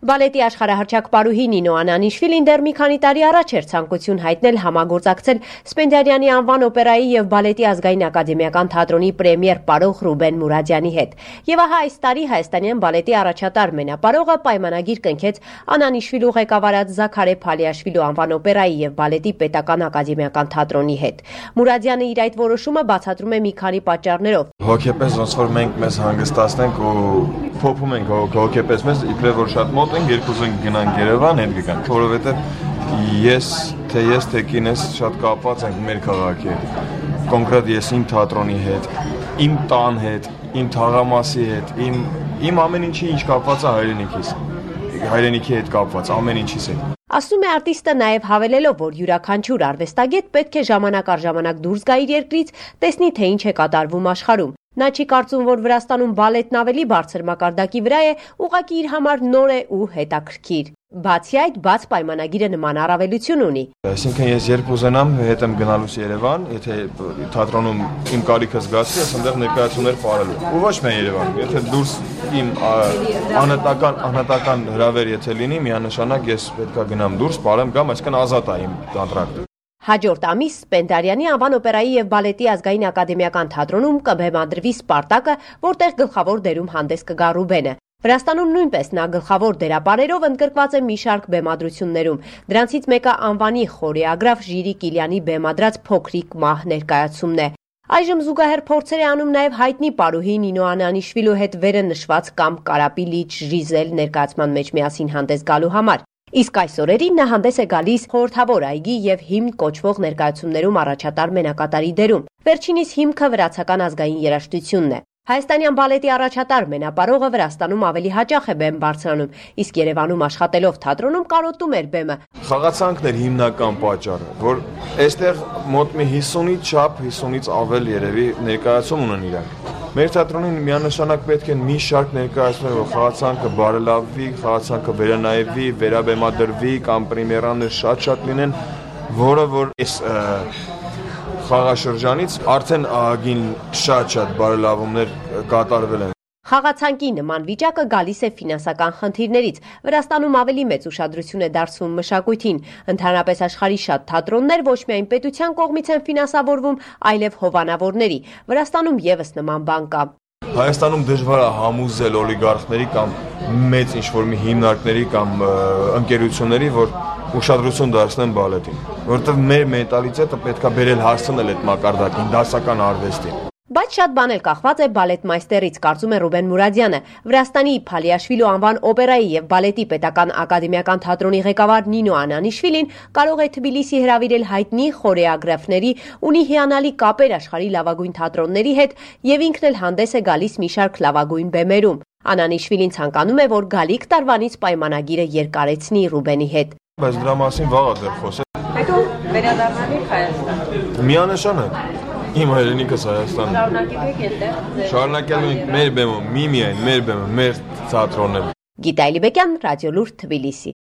Բալետի աշխարհահռչակ պարուհի Նինո Անանիշվիլին դեռ մի քանի տարի առաջ էր ցանկություն հայտնել համագործակցել Սպենդիարյանի անվան օպերայի եւ բալետի ազգային ակադեմիական թատրոնի պրեմիեր պարող Ռուբեն Մուրադյանի հետ։ Եվ ահա այս տարի հայաստանյան բալետի առաջատար մենապարողը պայմանագիր կնքեց Անանիշվիլու ղեկավարած Զաքարե Փալիաշվիլու անվան օպերայի եւ բալետի պետական ակադեմիական թատրոնի հետ։ Մուրադյանը իր այդ որոշումը բացատրում է մի քանի պատճառներով։ Հոգեպես ոնց որ մենք մեզ հանգստացնենք ու փոփում ենք հոգեպես մեզ իբրև որ շատ մոտ ենք երկուս ենք գնանք Երևան հետ գանք որովհետեւ ես թե կինես շատ կապված ենք մեր քաղաքի հետ կոնկրետ ես իմ թատրոնի հետ իմ տան հետ իմ թաղամասի հետ իմ ամեն ինչի ինչ կապված է հայրենիքի հետ կապված ամեն ինչից հետ Ասում է արտիստը նաև հավելելով, որ յուրաքանչյուր արվեստագետ պետք է ժամանակ առ ժամանակ դուրս գա իր երկրից, տեսնի թե ինչ է կատարվում աշխարհում։ Նա չի կարծում, որ Վրաստանում բալետն ավելի բարձր մակարդակի վրա է, ուղղակի իր համար նոր է ու հետաքրքիր։ Բացի այդ, բաց պայմանագիրը նման առավելություն ունի։ Այսինքն ես երբ ուզենամ հետ եմ գնալուց Երևան, եթե թատրոնում իմ կարիքը զգացի, ես այնտեղ ներկայացումներ պարելու։ Ու ոչ միայն Երևանում, եթե դուրս իմ անհատական հրավեր եթե լինի, միանշանակ ես պետքա գնամ դուրս, պարեմ գամ, այսինքն ազատ է իմ կոնտրակտը։ Հաջորդ ամիս Սպենդիարյանի անվան օպերայի եւ բալետի ազգային ակադեմիական թատրոնում կբեմադրվի Սպարտակը, որտեղ գլխավոր դերում հանդես կգա Ռուբենը։ Վրաստանում նույնպես նա գլխավոր դերապարերով ընդգրկված է մի շարք բեմադրություններում։ Դրանցից մեկը անվանի խորեոգրաֆ Ժիրի Կիլյանի բեմադրած Փոքրիկ մահ ներկայացումն է։ Այժմ զուգահեռ փորձեր է անում նաև հայտնի պարուհի Նինո Անանիշվիլու հետ վերը նշված կամ Կարապի լիճ Ժիզել ներկայացման մեջ միասին հանդես գալու համար։ Իսկ այս օրերին նա հանդես է գալիս խորհրդավոր այգի եւ հիմն կոչվող ներկայացումներում առաջատար մենակատարի դերում։ Վերջինիս հիմքը վրացական ազգային երաժշտությունն է։ Հայաստանյան բալետի առաջատար մենապարողը Վրաստանում ավելի հաճախ է բեմ բարձրանում, իսկ Երևանում աշխատելով թատրոնում կարոտում էր բեմը։ Խաղացանքն էր հիմնական պատճառը, որ այստեղ մոտ մի 50-ից չափ 50-ից ավել երևի ներկայացում ունեն իրանք։ Մեր թատրոնին միանշանակ պետք է մի շարք ներկայացումներ, որ խաղացանքը բարելավվի, խաղացանքը վերանայվի, վերաբեմադրվի կամ պրեմիերաներ շատ լինեն, որը որ այս խաղաշրջանից արդեն ահագին շատ բարելավումներ կատարվել են։ Խաղացանկի նման վիճակը գալիս է ֆինանսական խնդիրներից։ Վրաստանում ավելի մեծ ուշադրություն է դարձվում մշակույթին։ Ընդհանրապես աշխարհի շատ թատրոններ ոչ միայն պետության կողմից են ֆինանսավորվում, այլև հովանավորների։ Վրաստանում եւս նման բան կա։ Հայաստանում դժվար է համոզել օլիգարխների կամ մեծ ինչ-որ մի հիմնարկների կամ ընկերությունների, որ ուշադրություն դարձնեն բալետին, որովհետև մեր մենտալիտետը պետքա բերել հասցնել այդ մակարդակին, դասական արվեստին։ Բայց շատ բան էլ կախված է բալետ-մայստերից, կարծում է Ռուբեն Մուրադյանը։ Վրաստանի Փալիաշվիլու անվան օպերայի եւ բալետի պետական ակադեմիական թատրոնի ղեկավար Նինո Անանիշվիլին կարող է Թբիլիսի հրավիրել հայտնի խորեոգրաֆների, ունի հիանալի կապեր աշխարհի լավագույն թատրոնների հետ եւ ինքն էլ հանդես է գալիս մի շարք լավագույն բեմերում։ Անանիշվիլին ցանկանում է, որ գալիք տարվանից պայմանագիրը երկարեցնի Ռուբենի հետ։ Բայց դրա մասին վաղ է դեռ խոսել։ Հետո վերադառնալու Հայաստան։ Միանշանակ իմ հայրենիքս Հայաստանն է։ Շարունակելու եք այդտեղ։ Շարունակելու ենք մեր բեմը, միմիայն մեր բեմը, մեր թատրոնը։ Գիտա Այլիբեկյան, Ռադիոլուր, Թբիլիսի։